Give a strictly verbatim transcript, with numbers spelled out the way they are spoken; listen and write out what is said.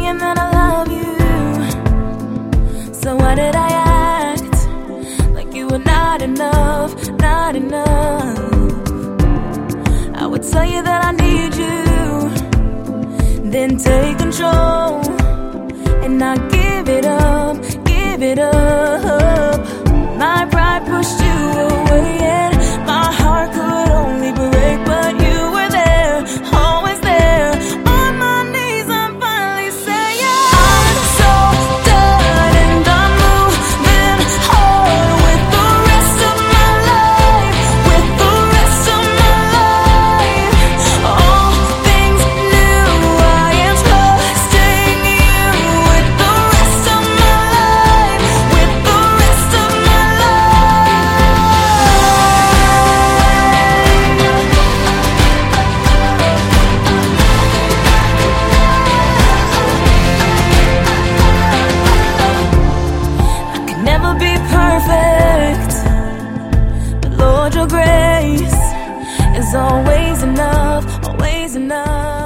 saying that I love you. So why did I act like you were not enough, not enough? I would tell you that I need you, then take control and not give it up, give it up. My pride pushed you away and my heart could only break, but you were there, always there. On my knees I'm finally saying I'm so done and I'm moving on with the rest of my life, with the rest of my life. All things new, I am trusting you with the rest of my life, with the rest of my I could never be perfect, but Lord, your grace is always enough, always enough.